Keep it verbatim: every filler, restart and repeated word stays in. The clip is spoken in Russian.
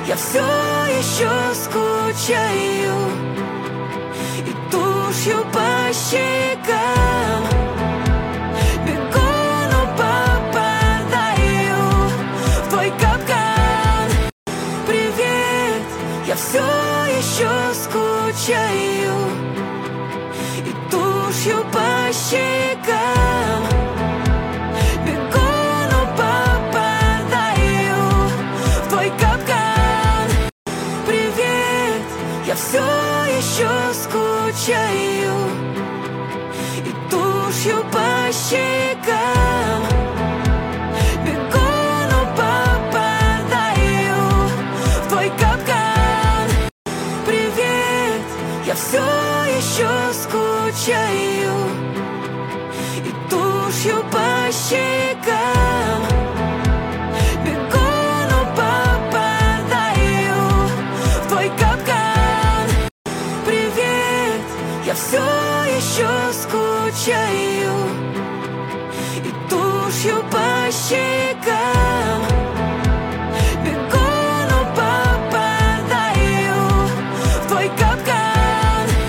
я все еще скучаю и тушью по щекам бегу, но попадаю в твой капкан. Привет, я все еще скучаю и тушью по щекам бегу, но попадаю в твой капкан. Привет, я все еще скучаю и тушью по щекам бегу, но попадаю в твой капкан. Привет, я все еще скучаю и тушью по щекам бегу, но попадаю в твой капкан. Привет, я все еще скучаю и тушью по щекам